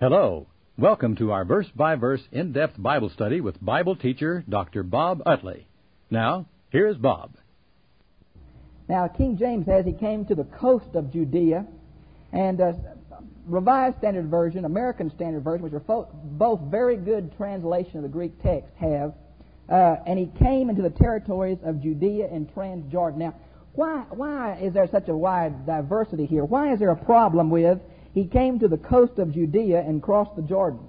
Hello. Welcome to our verse-by-verse in-depth Bible study with Bible teacher Dr. Bob Utley. Now, here's Bob. Now, King James says he came to the coast of Judea, and Revised Standard Version, American Standard Version, which are both very good translation of the Greek text, have, and he came into the territories of Judea and Transjordan. Now, why is there such a wide diversity here? Why is there a problem with he came to the coast of Judea and crossed the Jordan?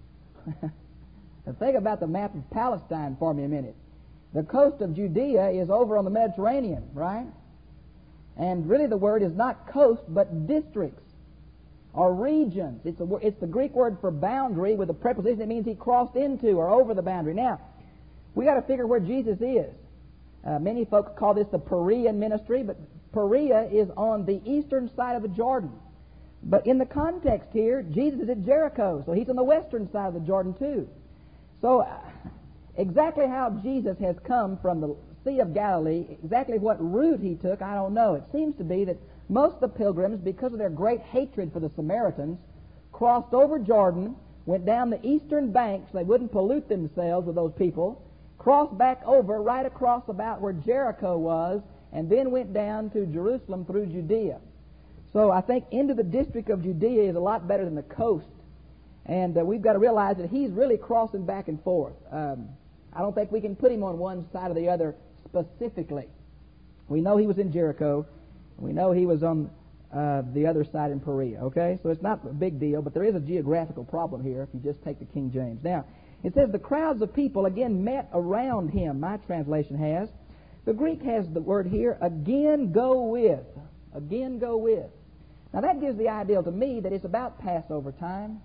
Now think about the map of Palestine for me a minute. The coast of Judea is over on the Mediterranean, right? And really the word is not coast, but districts or regions. It's the Greek word for boundary with a preposition that means he crossed into or over the boundary. Now, we got to figure where Jesus is. Many folks call this the Perean ministry, but Perea is on the eastern side of the Jordan. But in the context here, Jesus is at Jericho, so he's on the western side of the Jordan too. So exactly how Jesus has come from the Sea of Galilee, exactly what route he took, I don't know. It seems to be that most of the pilgrims, because of their great hatred for the Samaritans, crossed over Jordan, went down the eastern bank so they wouldn't pollute themselves with those people, crossed back over right across about where Jericho was, and then went down to Jerusalem through Judea. So I think into the district of Judea is a lot better than the coast. And we've got to realize that he's really crossing back and forth. I don't think we can put him on one side or the other specifically. We know he was in Jericho. We know he was on the other side in Perea. Okay? So it's not a big deal, but there is a geographical problem here if you just take the King James. Now, it says the crowds of people again met around him. My translation has. The Greek has the word here, again go with. Again go with. Now that gives the idea to me that it's about Passover time.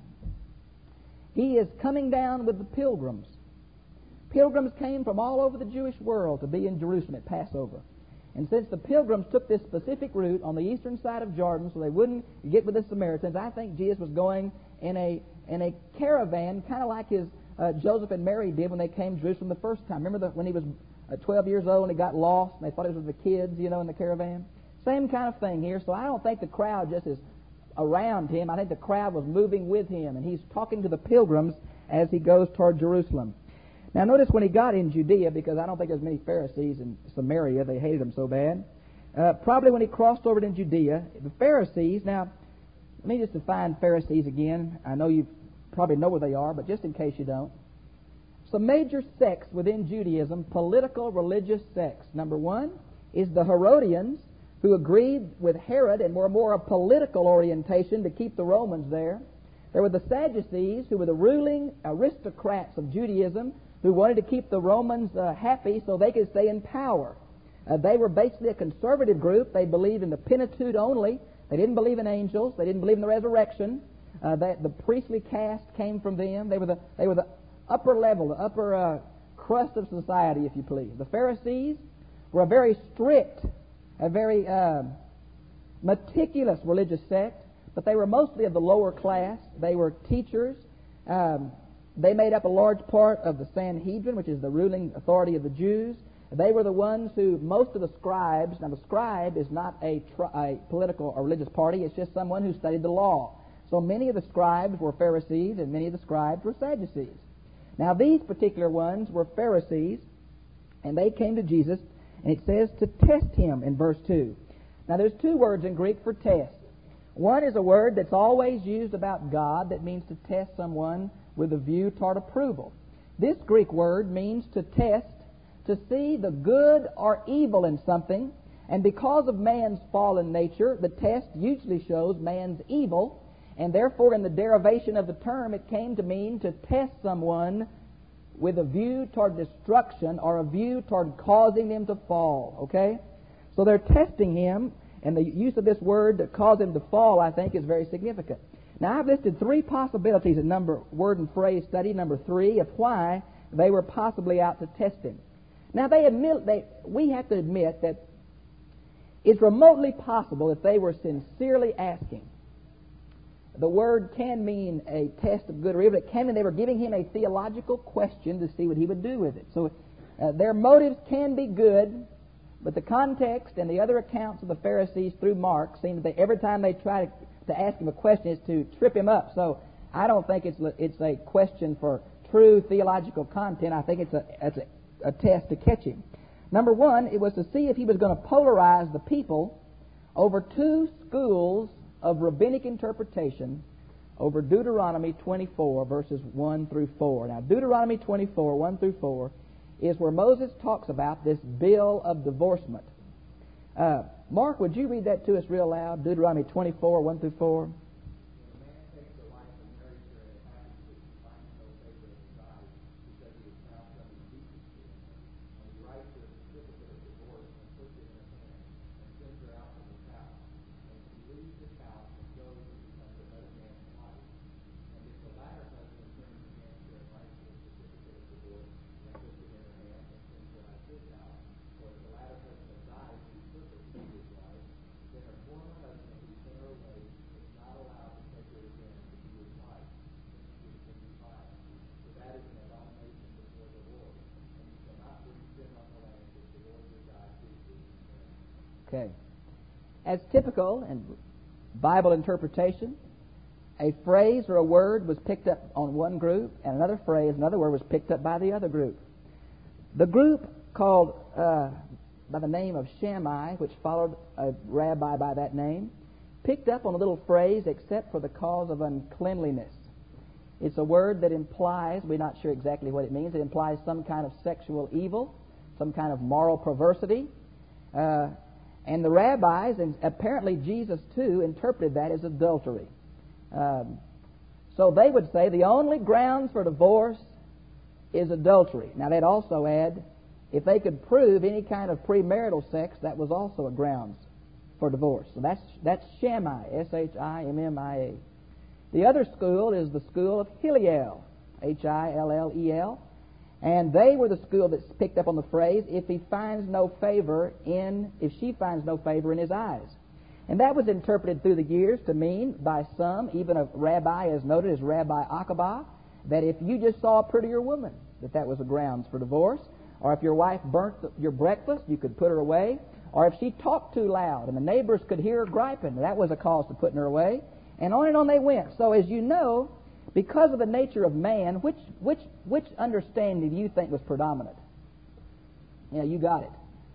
He is coming down with the pilgrims. Pilgrims came from all over the Jewish world to be in Jerusalem at Passover. And since the pilgrims took this specific route on the eastern side of Jordan so they wouldn't get with the Samaritans, I think Jesus was going in a caravan, kind of like his Joseph and Mary did when they came to Jerusalem the first time. Remember when he was 12 years old and he got lost and they thought it was the kids, in the caravan? Same kind of thing here. So I don't think the crowd just is around him. I think the crowd was moving with him, and he's talking to the pilgrims as he goes toward Jerusalem. Now notice when he got in Judea, because I don't think there's many Pharisees in Samaria, they hated him so bad. Probably when he crossed over to Judea, the Pharisees, now let me just define Pharisees again. I know you probably know where they are, but just in case you don't. Some major sects within Judaism, political, religious sects. Number one is the Herodians, who agreed with Herod and were more a political orientation to keep the Romans there. There were the Sadducees, who were the ruling aristocrats of Judaism, who wanted to keep the Romans happy so they could stay in power. They were basically a conservative group. They believed in the Pentateuch only. They didn't believe in angels. They didn't believe in the resurrection. The priestly caste came from them. They were the upper level, the upper crust of society, if you please. The Pharisees were a very strict, a very meticulous religious sect, but they were mostly of the lower class. They were teachers. They made up a large part of the Sanhedrin, which is the ruling authority of the Jews. They were the ones who, most of the scribes, now the scribe is not a political or religious party, it's just someone who studied the law. So many of the scribes were Pharisees and many of the scribes were Sadducees. Now these particular ones were Pharisees, and they came to Jesus, and it says to test him in verse 2. Now there's two words in Greek for test. One is a word that's always used about God that means to test someone with a view toward approval. This Greek word means to test, to see the good or evil in something, and because of man's fallen nature, the test usually shows man's evil, and therefore in the derivation of the term it came to mean to test someone with a view toward destruction or a view toward causing them to fall, okay? So they're testing him, and the use of this word to cause him to fall, I think, is very significant. Now, I've listed three possibilities in word and phrase study, number 3, of why they were possibly out to test him. Now, we have to admit that it's remotely possible that they were sincerely asking. The word can mean a test of good or evil. It can mean they were giving him a theological question to see what he would do with it. So their motives can be good, but the context and the other accounts of the Pharisees through Mark seem that every time they try to ask him a question is to trip him up. So I don't think it's a question for true theological content. I think it's a test to catch him. Number one, it was to see if he was going to polarize the people over two schools of rabbinic interpretation over Deuteronomy 24, verses 1 through 4. Now, Deuteronomy 24, 1 through 4, is where Moses talks about this bill of divorcement. Mark, would you read that to us real loud? Deuteronomy 24, 1 through 4. Okay. As typical in Bible interpretation, a phrase or a word was picked up on one group, and another word was picked up by the other group. The group called by the name of Shammai, which followed a rabbi by that name, picked up on a little phrase, except for the cause of uncleanliness. It's a word that implies, we're not sure exactly what it means, it implies some kind of sexual evil, some kind of moral perversity. And the rabbis, and apparently Jesus too, interpreted that as adultery. So they would say the only grounds for divorce is adultery. Now they'd also add, if they could prove any kind of premarital sex, that was also a grounds for divorce. So that's Shammai, S-H-I-M-M-I-A. The other school is the school of Hillel, H-I-L-L-E-L. And they were the school that picked up on the phrase, if she finds no favor in his eyes. And that was interpreted through the years to mean, by some, even a rabbi as noted as Rabbi Akiba, that if you just saw a prettier woman, that was a grounds for divorce. Or if your wife burnt your breakfast, you could put her away. Or if she talked too loud and the neighbors could hear her griping, that was a cause to putting her away. And on they went. So as you know, because of the nature of man, which understanding do you think was predominant? Yeah, you got it.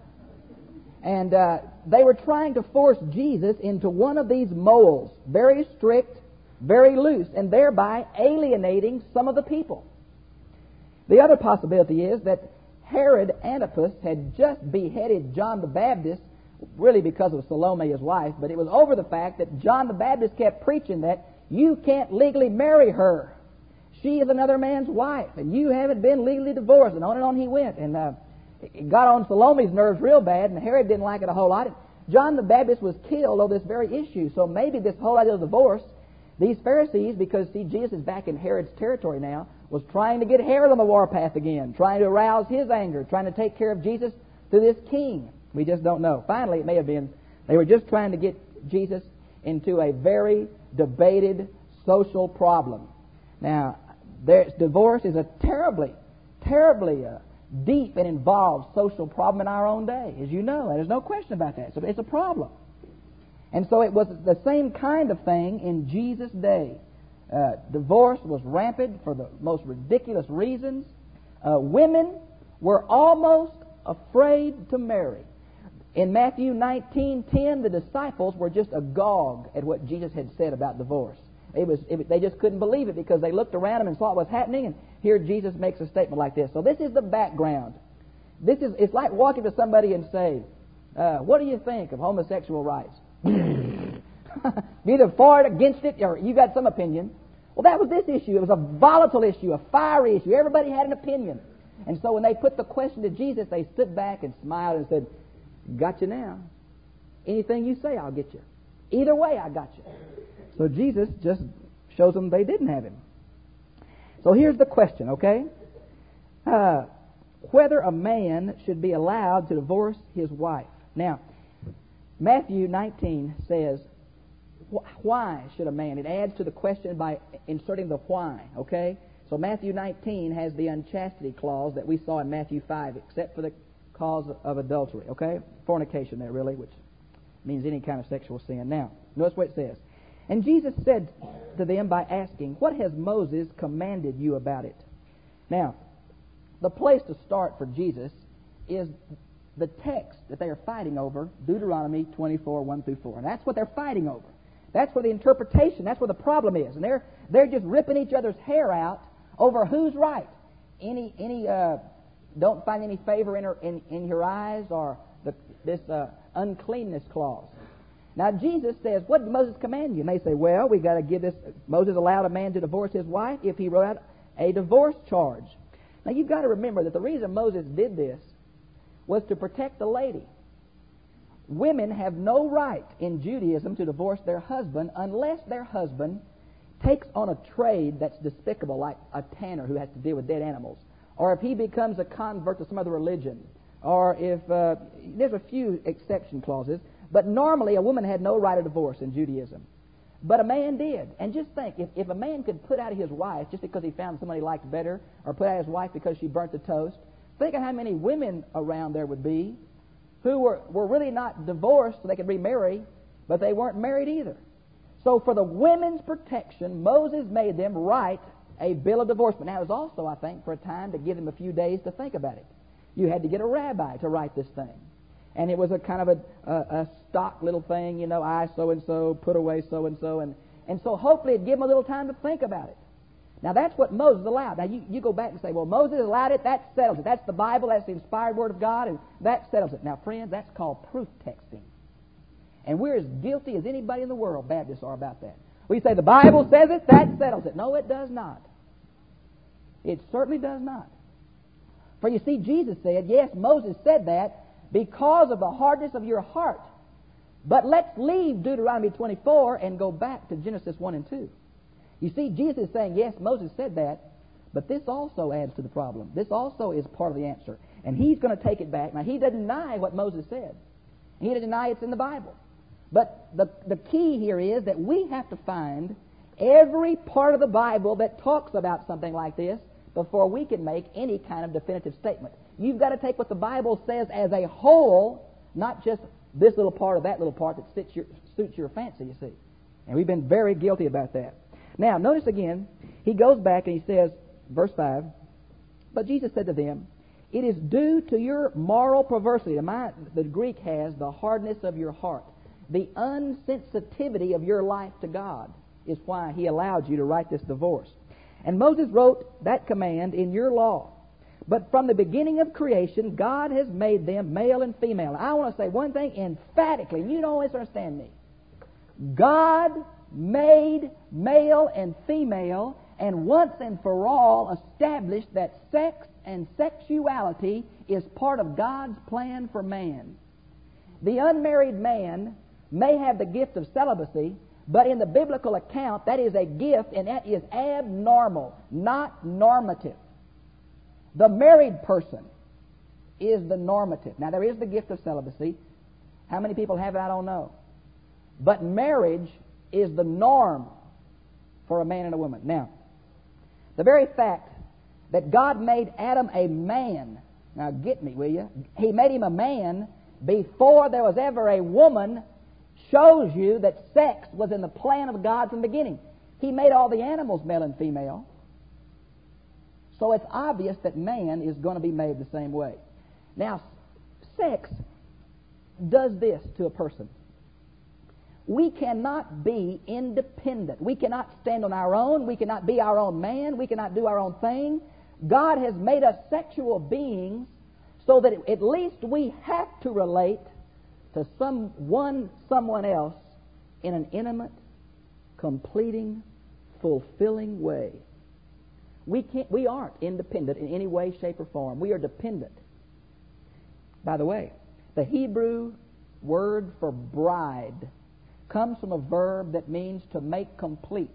And they were trying to force Jesus into one of these molds, very strict, very loose, and thereby alienating some of the people. The other possibility is that Herod Antipas had just beheaded John the Baptist, really because of Salome, his wife, but it was over the fact that John the Baptist kept preaching that you can't legally marry her. She is another man's wife, and you haven't been legally divorced. And on he went. And it got on Salome's nerves real bad, and Herod didn't like it a whole lot. John the Baptist was killed over this very issue. So maybe this whole idea of divorce, these Pharisees, because, see, Jesus is back in Herod's territory now, was trying to get Herod on the warpath again, trying to arouse his anger, trying to take care of Jesus through this king. We just don't know. Finally, it may have been they were just trying to get Jesus into a very debated social problem. Now, divorce is a terribly deep and involved social problem in our own day, as you know. There's no question about that. So it's a problem. And so it was the same kind of thing in Jesus' day. Divorce was rampant for the most ridiculous reasons. Women were almost afraid to marry. In Matthew 19:10, the disciples were just agog at what Jesus had said about divorce. They just couldn't believe it because they looked around them and saw what was happening, and here Jesus makes a statement like this. So this is the background. It's like walking to somebody and say, what do you think of homosexual rights? Either for it, against it, or you got some opinion. Well, that was this issue. It was a volatile issue, a fiery issue. Everybody had an opinion. And so when they put the question to Jesus, they stood back and smiled and said, got you now. Anything you say, I'll get you. Either way, I got you. So Jesus just shows them they didn't have him. So here's the question, okay? Whether a man should be allowed to divorce his wife. Now, Matthew 19 says, why should a man? It adds to the question by inserting the why, okay? So Matthew 19 has the unchastity clause that we saw in Matthew 5, except for the cause of adultery, okay? Fornication there, really, which means any kind of sexual sin. Now, notice what it says. And Jesus said to them by asking, "What has Moses commanded you about it?" Now, the place to start for Jesus is the text that they are fighting over, Deuteronomy 24, 1 through 4. And that's what they're fighting over. That's where the interpretation, that's where the problem is. And they're just ripping each other's hair out over who's right. Don't find any favor in your eyes, or this uncleanness clause. Now Jesus says, "What did Moses command you?" And they say, "Well, we got to give this." Moses allowed a man to divorce his wife if he wrote out a divorce charge. Now you've got to remember that the reason Moses did this was to protect the lady. Women have no right in Judaism to divorce their husband unless their husband takes on a trade that's despicable, like a tanner who has to deal with dead animals, or if he becomes a convert to some other religion, or if there's a few exception clauses, but normally a woman had no right of divorce in Judaism. But a man did. And just think, if a man could put out his wife just because he found somebody he liked better, or put out his wife because she burnt the toast, think of how many women around there would be who were really not divorced so they could remarry, but they weren't married either. So for the women's protection, Moses made them write a bill of divorcement. Now, it was also, I think, for a time to give them a few days to think about it. You had to get a rabbi to write this thing. And it was a kind of a stock little thing, you know, I so-and-so, put away so-and-so. And so hopefully it'd give them a little time to think about it. Now, that's what Moses allowed. Now, you go back and say, well, Moses allowed it, that settles it. That's the Bible, that's the inspired Word of God, and that settles it. Now, friends, that's called proof texting. And we're as guilty as anybody in the world, Baptists, are about that. We say the Bible says it, that settles it. No, it does not. It certainly does not. For you see, Jesus said, yes, Moses said that because of the hardness of your heart. But let's leave Deuteronomy 24 and go back to Genesis 1 and 2. You see, Jesus is saying, yes, Moses said that, but this also adds to the problem. This also is part of the answer. And he's going to take it back. Now, he doesn't deny what Moses said. He doesn't deny it's in the Bible. But the key here is that we have to find every part of the Bible that talks about something like this before we can make any kind of definitive statement. You've got to take what the Bible says as a whole, not just this little part or that little part that suits your fancy, you see. And we've been very guilty about that. Now, notice again, he goes back and he says, verse 5, "But Jesus said to them, it is due to your moral perversity." The Greek has the hardness of your heart. The unsensitivity of your life to God is why he allowed you to write this divorce. "And Moses wrote that command in your law. But from the beginning of creation, God has made them male and female." I want to say one thing emphatically, and you don't always understand me. God made male and female, and once and for all established that sex and sexuality is part of God's plan for man. The unmarried man may have the gift of celibacy, but in the biblical account, that is a gift, and that is abnormal, not normative. The married person is the normative. Now, there is the gift of celibacy. How many people have it, I don't know. But marriage is the norm for a man and a woman. Now, the very fact that God made Adam a man, now get me, will you? He made him a man before there was ever a woman, shows you that sex was in the plan of God from the beginning. He made all the animals male and female. So it's obvious that man is going to be made the same way. Now, sex does this to a person. We cannot be independent. We cannot stand on our own. We cannot be our own man. We cannot do our own thing. God has made us sexual beings so that at least we have to relate to someone else in an intimate, completing, fulfilling way. We aren't independent in any way, shape, or form. We are dependent. By the way, the Hebrew word for bride comes from a verb that means to make complete.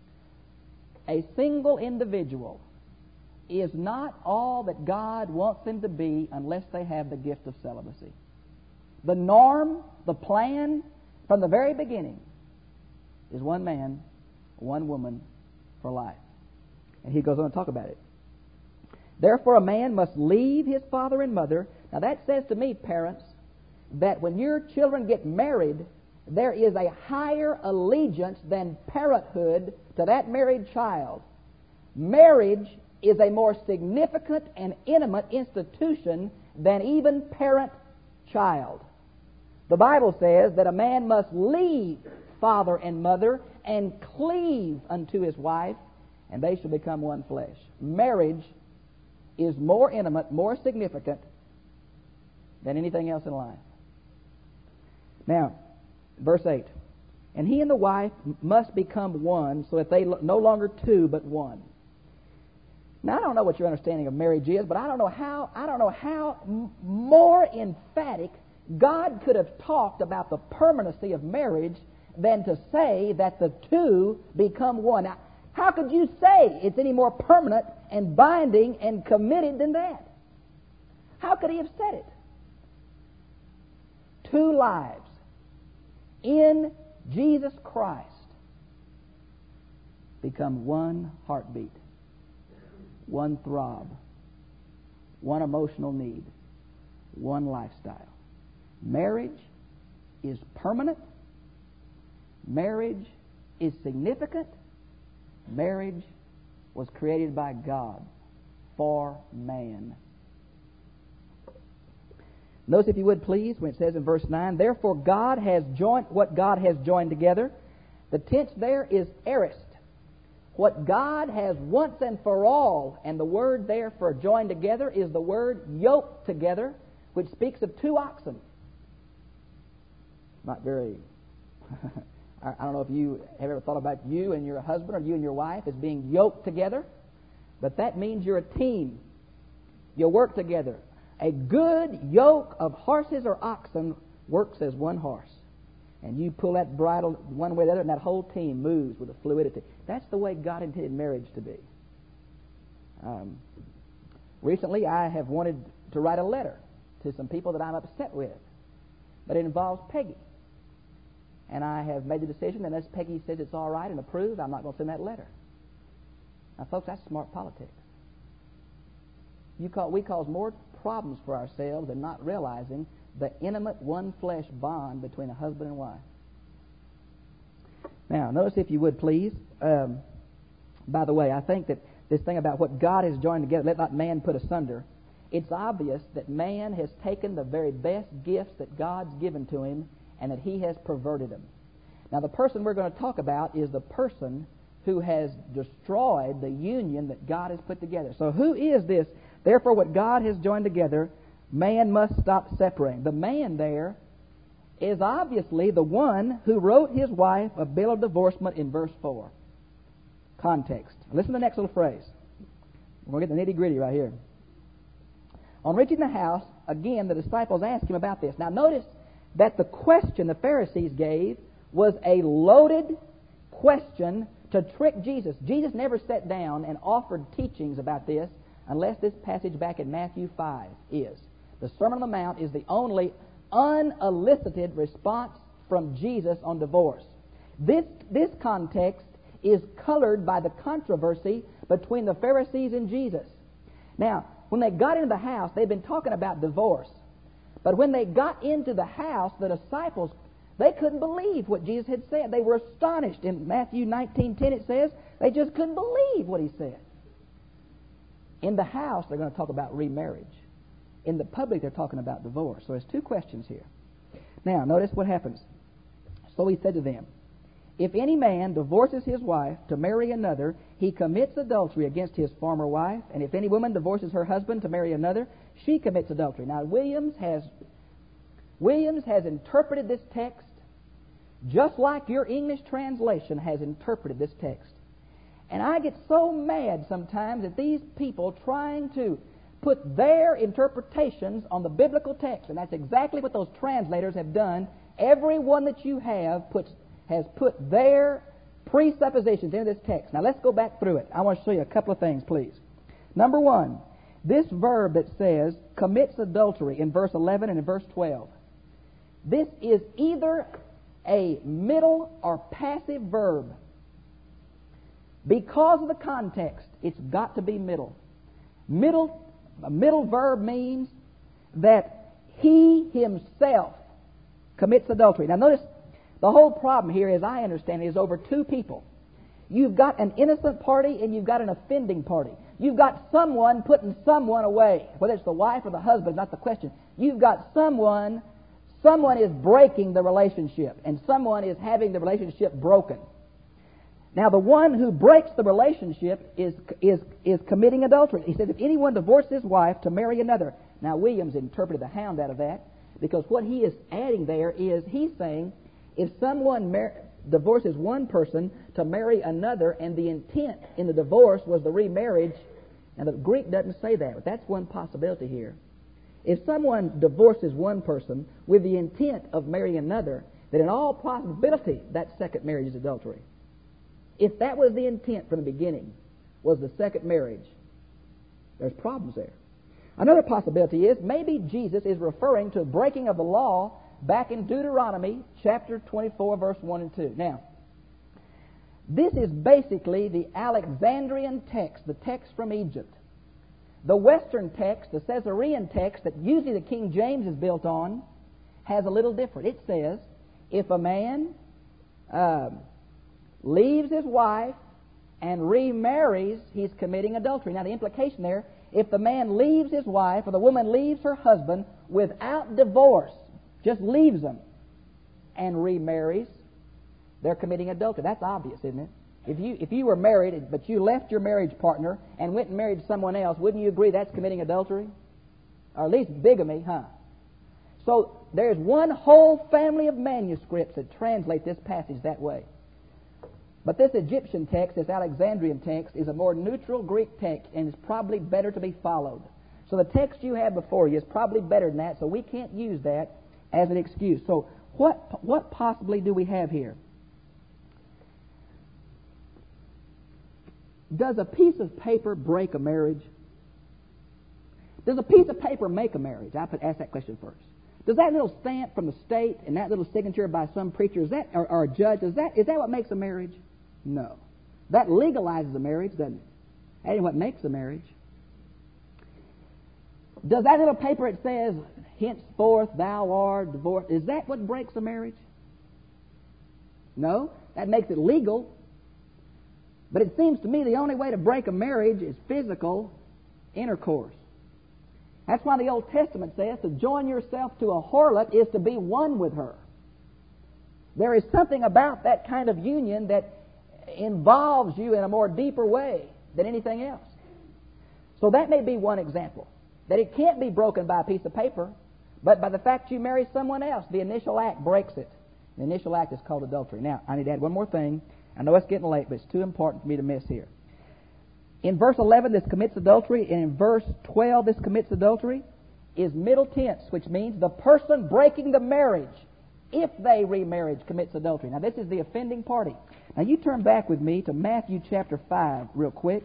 A single individual is not all that God wants them to be unless they have the gift of celibacy. The norm, the plan, from the very beginning is one man, one woman for life. And he goes on to talk about it. "Therefore a man must leave his father and mother." Now that says to me, parents, that when your children get married, there is a higher allegiance than parenthood to that married child. Marriage is a more significant and intimate institution than even parent-child. The Bible says that a man must leave father and mother and cleave unto his wife, and they shall become one flesh. Marriage is more intimate, more significant than anything else in life. Now, verse 8. And he and the wife must become one, so that they no longer two, but one. Now, I don't know what your understanding of marriage is, but I don't know how more emphatic God could have talked about the permanency of marriage than to say that the two become one. Now, how could you say it's any more permanent and binding and committed than that? How could he have said it? Two lives in Jesus Christ become one heartbeat, one throb, one emotional need, one lifestyle. Marriage is permanent. Marriage is significant. Marriage was created by God for man. Notice, if you would please, when it says in verse 9, therefore God has joined what God has joined together. The tense there is aorist. What God has once and for all, and the word there for joined together is the word yoked together, which speaks of two oxen. Not very... I don't know if you have ever thought about you and your husband or you and your wife as being yoked together, but that means you're a team. You work together. A good yoke of horses or oxen works as one horse. And you pull that bridle one way or the other, and that whole team moves with a fluidity. That's the way God intended marriage to be. Recently, I have wanted to write a letter to some people that I'm upset with, but it involves Peggy. And I have made the decision, unless Peggy says it's all right and approves, I'm not going to send that letter. Now, folks, that's smart politics. We cause more problems for ourselves than not realizing the intimate one-flesh bond between a husband and wife. Now, notice, if you would, please, by the way, I think that this thing about what God has joined together, let not man put asunder, it's obvious that man has taken the very best gifts that God's given to him and that he has perverted them. Now, the person we're going to talk about is the person who has destroyed the union that God has put together. So who is this? Therefore, what God has joined together, man must stop separating. The man there is obviously the one who wrote his wife a bill of divorcement in verse 4. Context. Listen to the next little phrase. We're going to get the nitty-gritty right here. On reaching the house, again, the disciples asked him about this. Now, notice that the question the Pharisees gave was a loaded question to trick Jesus. Jesus never sat down and offered teachings about this unless this passage back in Matthew 5 is. The Sermon on the Mount is the only unelicited response from Jesus on divorce. This context is colored by the controversy between the Pharisees and Jesus. Now, when they got into the house, they'd been talking about divorce. But when they got into the house, the disciples, they couldn't believe what Jesus had said. They were astonished. In Matthew 19:10 it says, they just couldn't believe what he said. In the house, they're going to talk about remarriage. In the public, they're talking about divorce. So there's two questions here. Now, notice what happens. So he said to them, if any man divorces his wife to marry another, he commits adultery against his former wife. And if any woman divorces her husband to marry another, she commits adultery. Now, Williams has interpreted this text just like your English translation has interpreted this text. And I get so mad sometimes at these people trying to put their interpretations on the biblical text. And that's exactly what those translators have done. Every one that you have has put their presuppositions into this text. Now, let's go back through it. I want to show you a couple of things, please. Number one, this verb that says commits adultery in verse 11 and in verse 12. This is either a middle or passive verb. Because of the context, it's got to be middle. A middle verb means that he himself commits adultery. Now, notice The whole problem here, as I understand it, is over two people. You've got an innocent party and you've got an offending party. You've got someone putting someone away. Whether it's the wife or the husband is not the question. You've got someone is breaking the relationship, and someone is having the relationship broken. Now, the one who breaks the relationship is committing adultery. He says, if anyone divorces his wife to marry another. Now, Williams interpreted the hound out of that, because what he is adding there is he's saying, if someone divorces one person to marry another, and the intent in the divorce was the remarriage, and the Greek doesn't say that, but that's one possibility here. If someone divorces one person with the intent of marrying another, then in all possibility that second marriage is adultery. If that was the intent from the beginning, was the second marriage, there's problems there. Another possibility is maybe Jesus is referring to a breaking of the law back in Deuteronomy chapter 24, verse 1 and 2. Now, this is basically the Alexandrian text, the text from Egypt. The Western text, the Caesarean text that usually the King James is built on, has a little different. It says, if a man leaves his wife and remarries, he's committing adultery. Now, the implication there, if the man leaves his wife or the woman leaves her husband without divorce, just leaves them and remarries, they're committing adultery. That's obvious, isn't it? If you were married, but you left your marriage partner and went and married someone else, wouldn't you agree that's committing adultery? Or at least bigamy, huh? So there's one whole family of manuscripts that translate this passage that way. But this Egyptian text, this Alexandrian text, is a more neutral Greek text and is probably better to be followed. So the text you have before you is probably better than that, so we can't use that as an excuse. So what possibly do we have here? Does a piece of paper break a marriage? Does a piece of paper make a marriage? I ask that question first. Does that little stamp from the state and that little signature by some preacher, or a judge, is that what makes a marriage? No. That legalizes a marriage, doesn't it? That ain't what makes a marriage. Does that little paper it says, henceforth thou art divorced, is that what breaks a marriage? No. That makes it legal. But it seems to me the only way to break a marriage is physical intercourse. That's why the Old Testament says to join yourself to a harlot is to be one with her. There is something about that kind of union that involves you in a more deeper way than anything else. So that may be one example. That it can't be broken by a piece of paper, but by the fact you marry someone else. The initial act breaks it. The initial act is called adultery. Now, I need to add one more thing. I know it's getting late, but it's too important for me to miss here. In verse 11, this commits adultery, and in verse 12, this commits adultery, is middle tense, which means the person breaking the marriage, if they remarriage, commits adultery. Now, this is the offending party. Now, you turn back with me to Matthew chapter 5 real quick,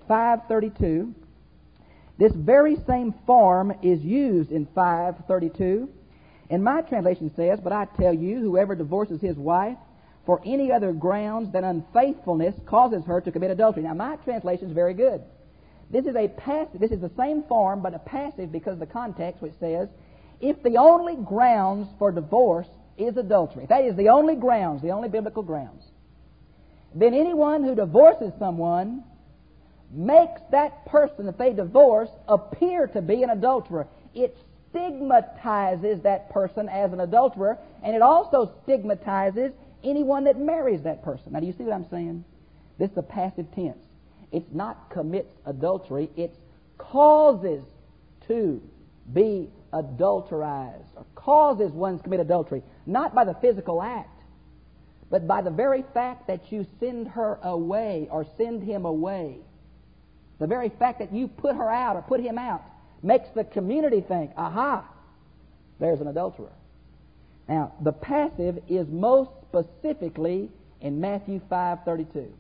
5:32. This very same form is used in 5:32. And my translation says, but I tell you, whoever divorces his wife for any other grounds than unfaithfulness causes her to commit adultery. Now, my translation is very good. This is a passive. This is the same form, but a passive because of the context, which says, if the only grounds for divorce is adultery, that is the only grounds, the only biblical grounds, then anyone who divorces someone makes that person that they divorce appear to be an adulterer. It stigmatizes that person as an adulterer, and it also stigmatizes anyone that marries that person. Now, do you see what I'm saying? This is a passive tense. It's not commits adultery. It's causes to be adulterized, or causes one to commit adultery, not by the physical act, but by the very fact that you send her away or send him away. The very fact that you put her out or put him out makes the community think, aha, there's an adulterer. Now, the passive is most specifically in Matthew 5:32.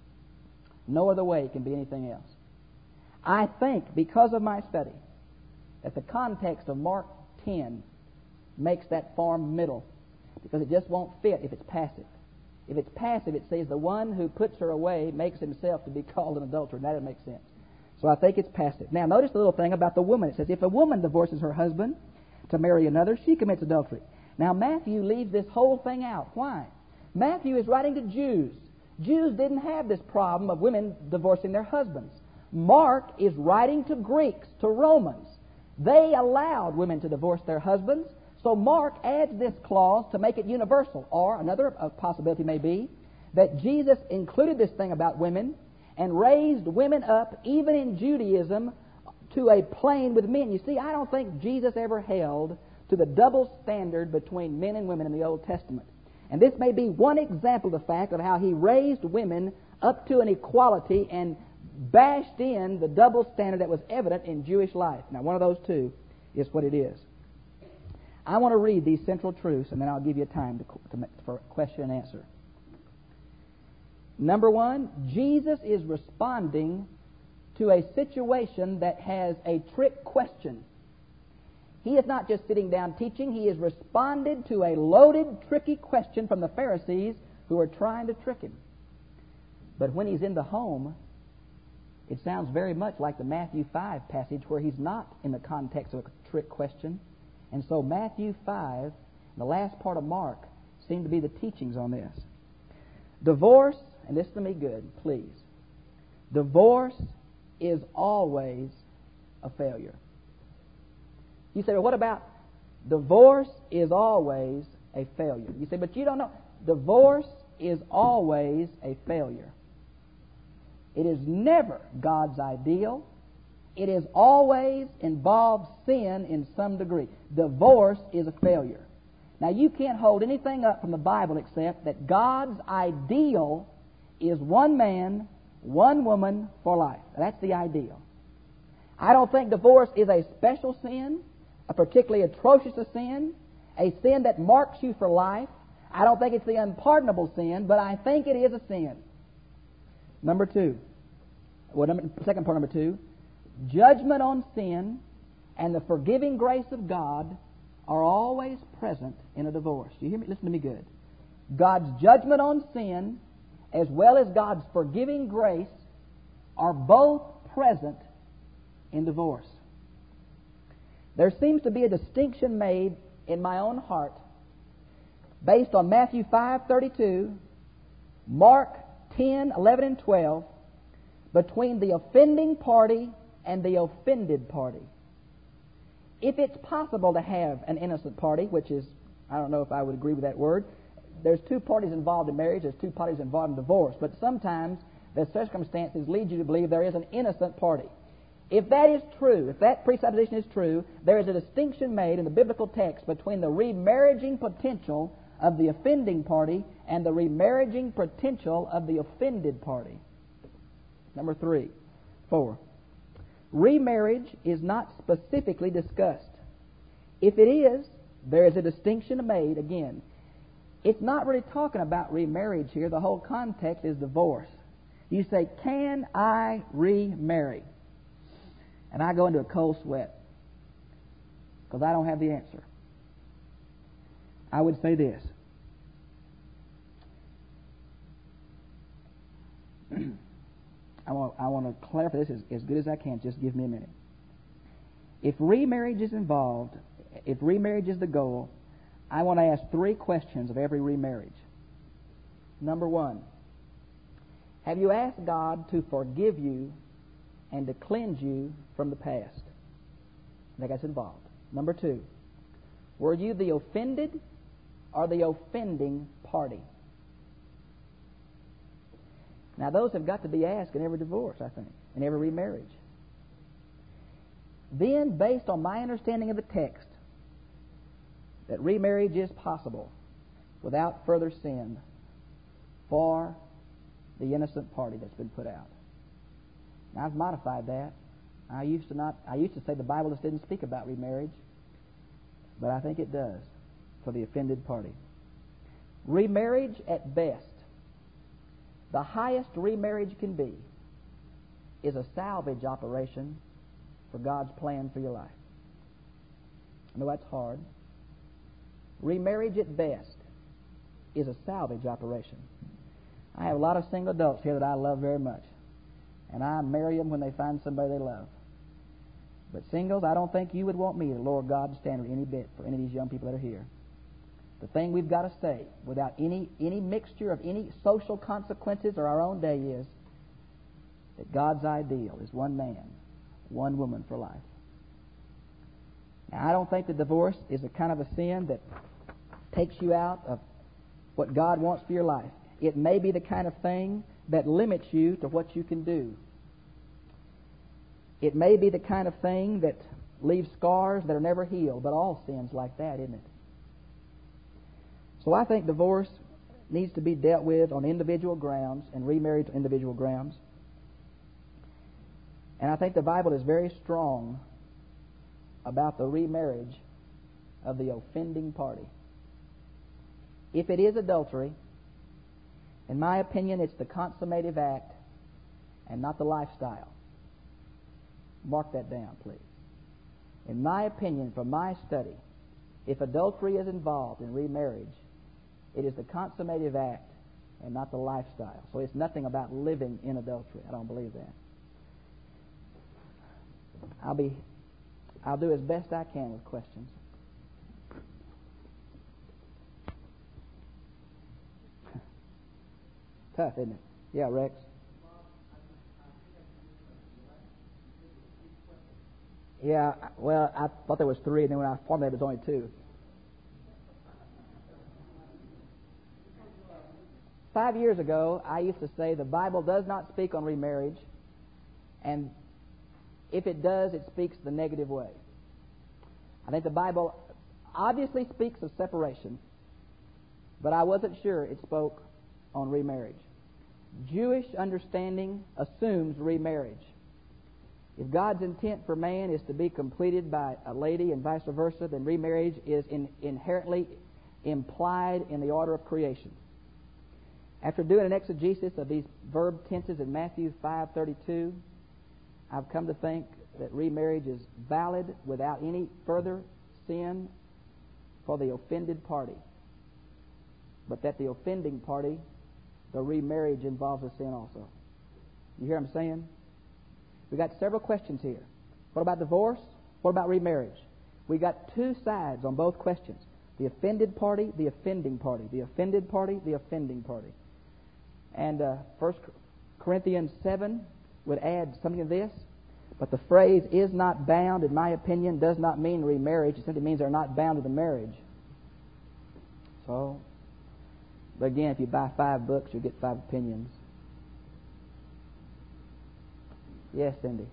No other way can be anything else. I think, because of my study, that the context of Mark 10 makes that form middle, because it just won't fit if it's passive. If it's passive, it says the one who puts her away makes himself to be called an adulterer, and that doesn't make sense. So I think it's passive. Now, notice the little thing about the woman. It says, if a woman divorces her husband to marry another, she commits adultery. Now, Matthew leaves this whole thing out. Why? Matthew is writing to Jews. Jews didn't have this problem of women divorcing their husbands. Mark is writing to Greeks, to Romans. They allowed women to divorce their husbands, so Mark adds this clause to make it universal. Or another possibility may be that Jesus included this thing about women and raised women up, even in Judaism, to a plane with men. You see, I don't think Jesus ever held to the double standard between men and women in the Old Testament. And this may be one example of the fact of how he raised women up to an equality and bashed in the double standard that was evident in Jewish life. Now, one of those two is what it is. I want to read these central truths, and then I'll give you time for question and answer. Number one, Jesus is responding to a situation that has a trick question. He is not just sitting down teaching. He has responded to a loaded, tricky question from the Pharisees who are trying to trick him. But when he's in the home, it sounds very much like the Matthew 5 passage where he's not in the context of a trick question. And so Matthew 5, the last part of Mark, seem to be the teachings on this. Divorce, and listen to me good, please. Divorce is always a failure. You say, well, what about divorce is always a failure? You say, but you don't know. Divorce is always a failure. It is never God's ideal. It is always involved sin in some degree. Divorce is a failure. Now, you can't hold anything up from the Bible except that God's ideal is one man, one woman for life. That's the ideal. I don't think divorce is a special sin, a particularly atrocious sin, a sin that marks you for life. I don't think it's the unpardonable sin, but I think it is a sin. Number two. Second part, number two. Judgment on sin and the forgiving grace of God are always present in a divorce. Do you hear me? Listen to me good. God's judgment on sin as well as God's forgiving grace are both present in divorce. There seems to be a distinction made in my own heart based on Matthew 5:32, Mark 10:11 and 12, between the offending party and the offended party. If it's possible to have an innocent party, which is, I don't know if I would agree with that word. There's two parties involved in marriage, there's two parties involved in divorce, but sometimes the circumstances lead you to believe there is an innocent party. If that is true, if that presupposition is true, there is a distinction made in the biblical text between the remarriaging potential of the offending party and the remarriaging potential of the offended party. Number 4. Remarriage is not specifically discussed. If it is, there is a distinction made again. It's not really talking about remarriage here. The whole context is divorce. You say, can I remarry? And I go into a cold sweat because I don't have the answer. I would say this. I want to clarify this as good as I can. Just give me a minute. If remarriage is involved, if remarriage is the goal, I want to ask 3 questions of every remarriage. Number 1, have you asked God to forgive you and to cleanse you from the past? I think that's involved. Number 2, were you the offended or the offending party? Now, those have got to be asked in every divorce, I think, in every remarriage. Then, based on my understanding of the text, that remarriage is possible without further sin for the innocent party that's been put out. Now, I've modified that. I used to say the Bible just didn't speak about remarriage, but I think it does for the offended party. Remarriage at best, the highest remarriage can be, is a salvage operation for God's plan for your life. I know that's hard. Remarriage at best is a salvage operation. I have a lot of single adults here that I love very much, and I marry them when they find somebody they love. But singles, I don't think you would want me to lower God's standard any bit for any of these young people that are here. the thing we've got to say without any mixture of any social consequences or our own day is that God's ideal is one man, one woman for life. Now, I don't think that divorce is a kind of a sin that takes you out of what God wants for your life. It may be the kind of thing that limits you to what you can do. It may be the kind of thing that leaves scars that are never healed, but all sin's like that, isn't it? So I think divorce needs to be dealt with on individual grounds and remarried to individual grounds. And I think the Bible is very strong about the remarriage of the offending party. If it is adultery, in my opinion, it's the consummative act and not the lifestyle. Mark that down, please. In my opinion, from my study, if adultery is involved in remarriage, it is the consummative act and not the lifestyle. So it's nothing about living in adultery. I don't believe that. I'll do as best I can with questions. Tough, isn't it? Yeah, Rex. Yeah, well, I thought there was 3, and then when I formulated, it was only 2. 5 years ago, I used to say the Bible does not speak on remarriage, and if it does, it speaks the negative way. I think the Bible obviously speaks of separation, but I wasn't sure it spoke on remarriage. Jewish understanding assumes remarriage. If God's intent for man is to be completed by a lady and vice versa, then remarriage is inherently implied in the order of creation. After doing an exegesis of these verb tenses in Matthew 5:32, I've come to think that remarriage is valid without any further sin for the offended party, but that the offending party, the remarriage involves a sin also. You hear what I'm saying? We've got several questions here. What about divorce? What about remarriage? We've got 2 sides on both questions. The offended party, the offending party. The offended party, the offending party. And 1 Corinthians 7 would add something to this. But the phrase is not bound, in my opinion, does not mean remarriage. It simply means they're not bound to the marriage. So, but again, if you buy 5 books, you'll get 5 opinions. Yes, Cindy.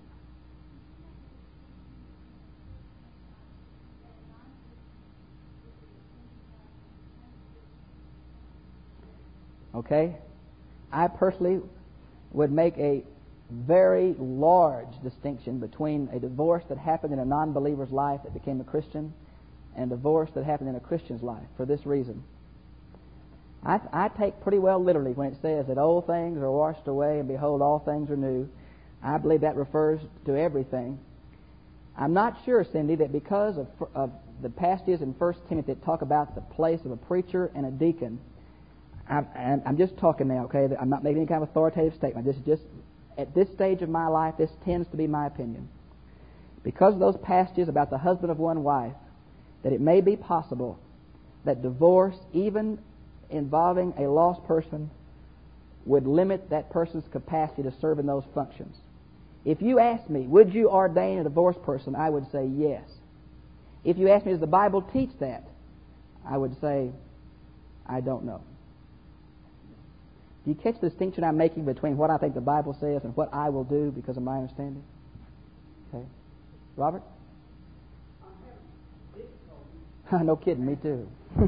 Okay? I personally would make a very large distinction between a divorce that happened in a non-believer's life that became a Christian and a divorce that happened in a Christian's life for this reason. I take pretty well literally when it says that old things are washed away and behold, all things are new. I believe that refers to everything. I'm not sure, Cindy, that because of the passages in 1 Timothy that talk about the place of a preacher and a deacon, I'm just talking now, okay? I'm not making any kind of authoritative statement. This is just, at this stage of my life, this tends to be my opinion. Because of those passages about the husband of one wife, that it may be possible that divorce, even involving a lost person, would limit that person's capacity to serve in those functions. If you ask me, would you ordain a divorced person, I would say yes. If you ask me, does the Bible teach that, I would say, I don't know. Do you catch the distinction I'm making between what I think the Bible says and what I will do because of my understanding? Okay. Robert? No kidding, me too.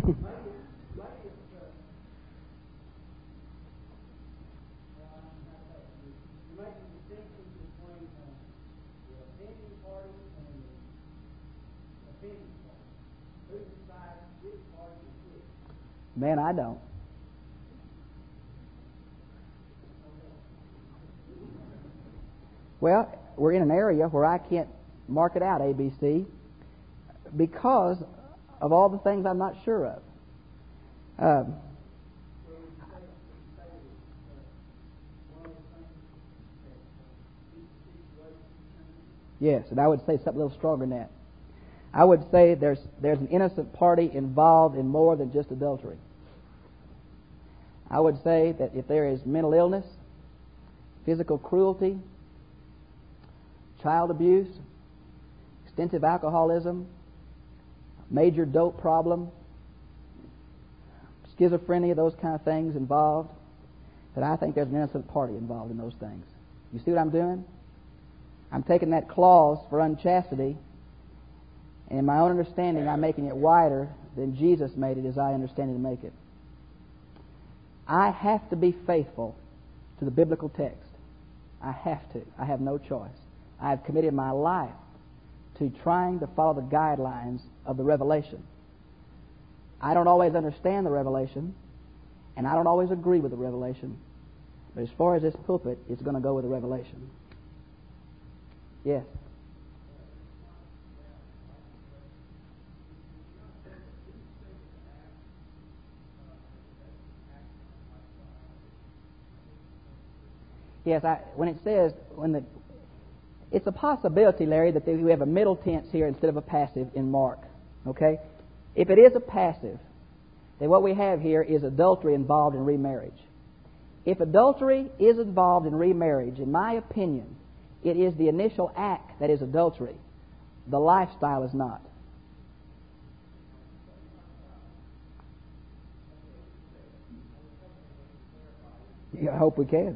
Man, I don't. Well, we're in an area where I can't mark it out, ABC, because of all the things I'm not sure of. Yes, and I would say something a little stronger than that. I would say there's an innocent party involved in more than just adultery. I would say that if there is mental illness, physical cruelty, child abuse, extensive alcoholism, major dope problem, schizophrenia, those kind of things involved, that I think there's an innocent party involved in those things. You see what I'm doing? I'm taking that clause for unchastity, and in my own understanding, I'm making it wider than Jesus made it as I understand it to make it. I have to be faithful to the biblical text. I have to. I have no choice. I have committed my life to trying to follow the guidelines of the revelation. I don't always understand the revelation, and I don't always agree with the revelation, but as far as this pulpit, it's going to go with the revelation. Yes. Yes, when it says, it's a possibility, Larry, that we have a middle tense here instead of a passive in Mark. Okay? If it is a passive, then what we have here is adultery involved in remarriage. If adultery is involved in remarriage, in my opinion, it is the initial act that is adultery. The lifestyle is not. I hope we can.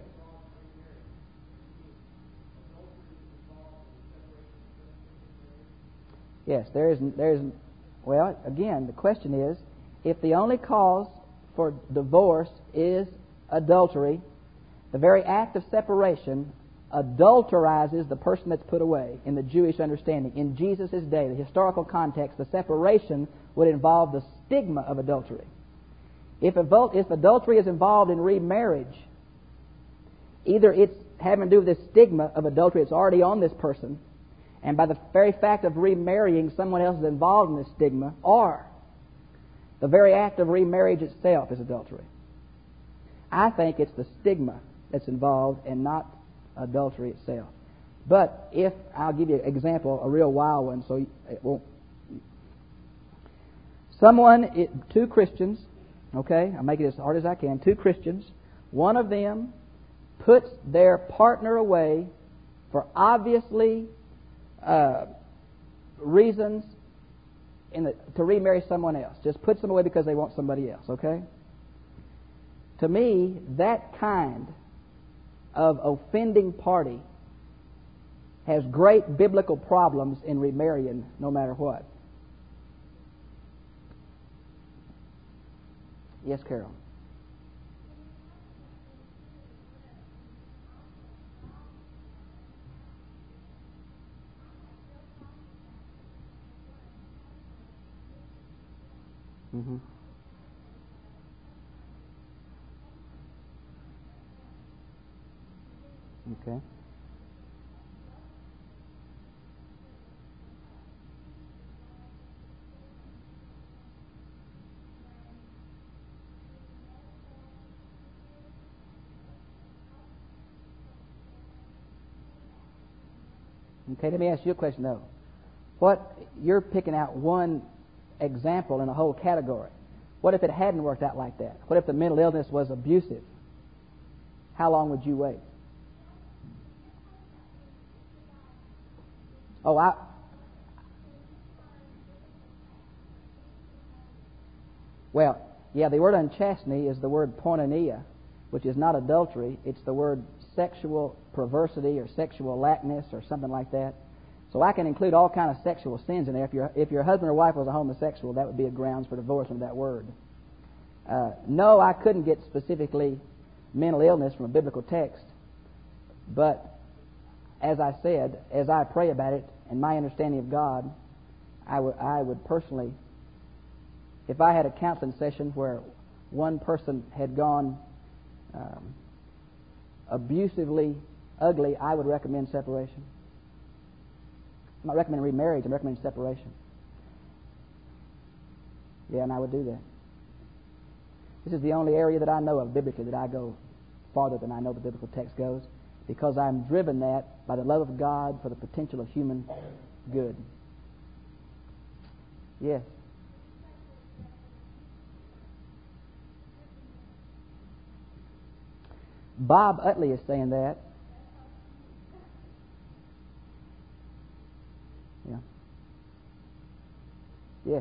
Yes, well, again, the question is, if the only cause for divorce is adultery, the very act of separation adulterizes the person that's put away in the Jewish understanding. In Jesus' day, the historical context, the separation would involve the stigma of adultery. If adultery is involved in remarriage, either it's having to do with the stigma of adultery that's already on this person, and by the very fact of remarrying, someone else is involved in this stigma, or the very act of remarriage itself is adultery. I think it's the stigma that's involved and not adultery itself. But if, I'll give you an example, a real wild one, so it won't. Two Christians, okay, I'll make it as hard as I can, two Christians, one of them puts their partner away for obviously reasons to remarry someone else. Just puts them away because they want somebody else, okay? To me, that kind of offending party has great biblical problems in remarrying no matter what. Yes, Carol. Mm-hmm. Okay. Okay, let me ask you a question, though. You're picking out one example in a whole category. What if it hadn't worked out like that? What if the mental illness was abusive? How long would you wait? Well, yeah, the word unchastity is the word porneia, which is not adultery. It's the word sexual perversity or sexual lackness or something like that. So I can include all kind of sexual sins in there. If your husband or wife was a homosexual, that would be a grounds for divorce under that word. No, I couldn't get specifically mental illness from a biblical text. But as I said, as I pray about it and my understanding of God, I would personally, if I had a counseling session where one person had gone abusively ugly, I would recommend separation. I'm not recommending remarriage, I'm recommending separation. Yeah, and I would do that. This is the only area that I know of biblically that I go farther than I know the biblical text goes, because I'm driven that by the love of God for the potential of human good. Yes. Bob Utley is saying that. Yeah. Yes.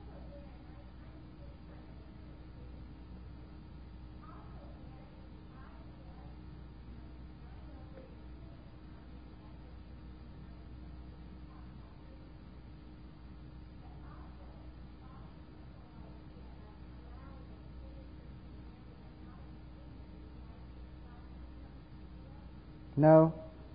No.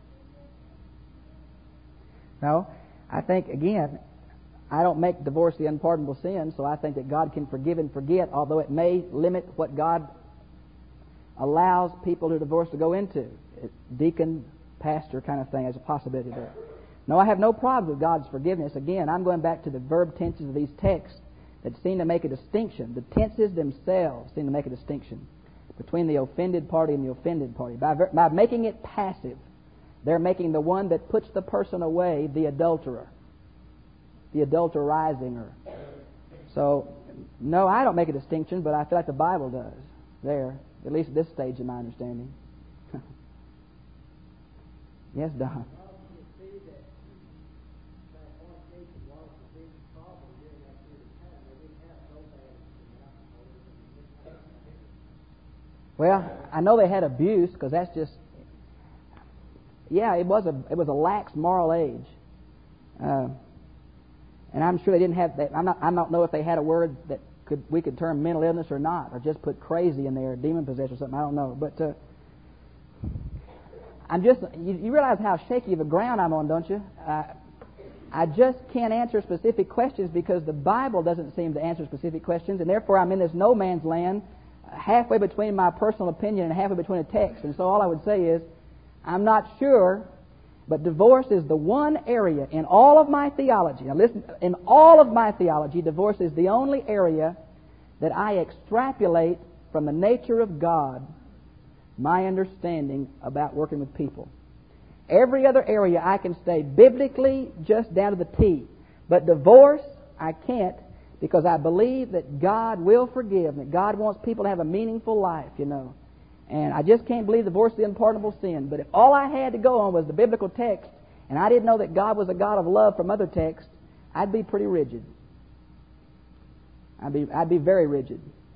No. I think, again, I don't make divorce the unpardonable sin, so I think that God can forgive and forget, although it may limit what God allows people who divorce to go into. Deacon, pastor kind of thing as a possibility there. No, I have no problem with God's forgiveness. Again, I'm going back to the verb tenses of these texts that seem to make a distinction. The tenses themselves seem to make a distinction between the offended party and the offended party. By making it passive, they're making the one that puts the person away the adulterer, the adulterizing her. So, no, I don't make a distinction, but I feel like the Bible does there, at least at this stage in my understanding. Yes, Don. Well, I know they had abuse because that's just, yeah, it was a lax moral age, and I'm sure they didn't have that. I don't know if they had a word that we could term mental illness or not, or just put crazy in there, demon possession or something. I don't know, but I'm just you realize how shaky of a ground I'm on, don't you? I just can't answer specific questions because the Bible doesn't seem to answer specific questions, and therefore I'm in this no man's land, halfway between my personal opinion and halfway between a text. And so all I would say is, I'm not sure, but divorce is the one area in all of my theology. Now listen, in all of my theology, divorce is the only area that I extrapolate from the nature of God my understanding about working with people. Every other area I can stay biblically just down to the T. But divorce, I can't, because I believe that God will forgive, that God wants people to have a meaningful life, you know. And I just can't believe divorce is the unpardonable sin. But if all I had to go on was the biblical text, and I didn't know that God was a God of love from other texts, I'd be pretty rigid. I'd be very rigid.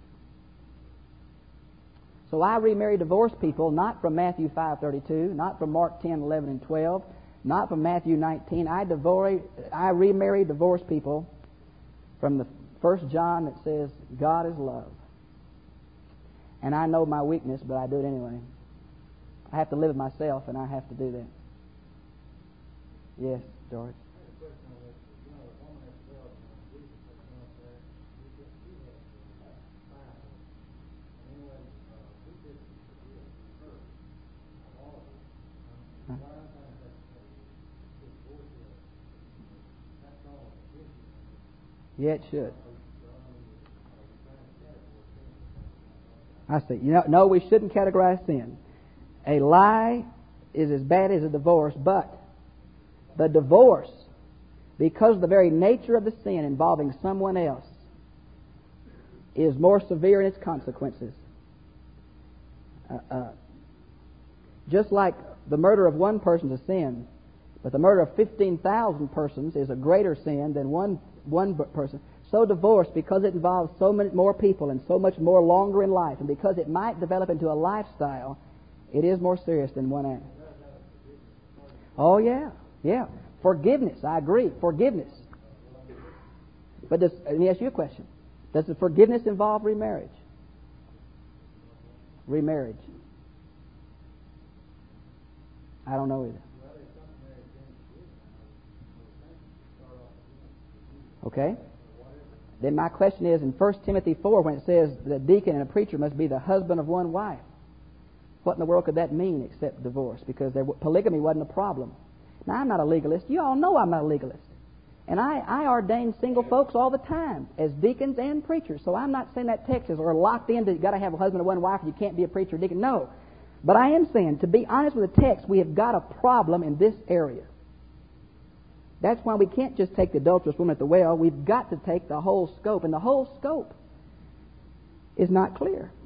So I remarry divorced people, not from Matthew 5:32, not from Mark 10:11 and 12, not from Matthew 19. I remarry divorced people from the 1 John that says God is love. And I know my weakness, but I do it anyway. I have to live with myself, and I have to do that. Yes, George. Yeah, it should. I see. No, we shouldn't categorize sin. A lie is as bad as a divorce, but the divorce, because of the very nature of the sin involving someone else, is more severe in its consequences. Just like the murder of one person is a sin, but the murder of 15,000 persons is a greater sin than one person. So divorce, because it involves so many more people and so much more longer in life, and because it might develop into a lifestyle, it is more serious than one act. Oh, yeah. Forgiveness, I agree. Forgiveness. But let me ask you a question. Does the forgiveness involve remarriage? Remarriage. I don't know either. Okay? Then my question is, in 1 Timothy 4, when it says that a deacon and a preacher must be the husband of one wife, what in the world could that mean except divorce? Because polygamy wasn't a problem. Now, I'm not a legalist. You all know I'm not a legalist. And I ordain single folks all the time as deacons and preachers. So I'm not saying that text is locked in that you've got to have a husband of one wife and you can't be a preacher or deacon. No. But I am saying, to be honest with the text, we have got a problem in this area. That's why we can't just take the adulterous woman at the well. We've got to take the whole scope, and the whole scope is not clear.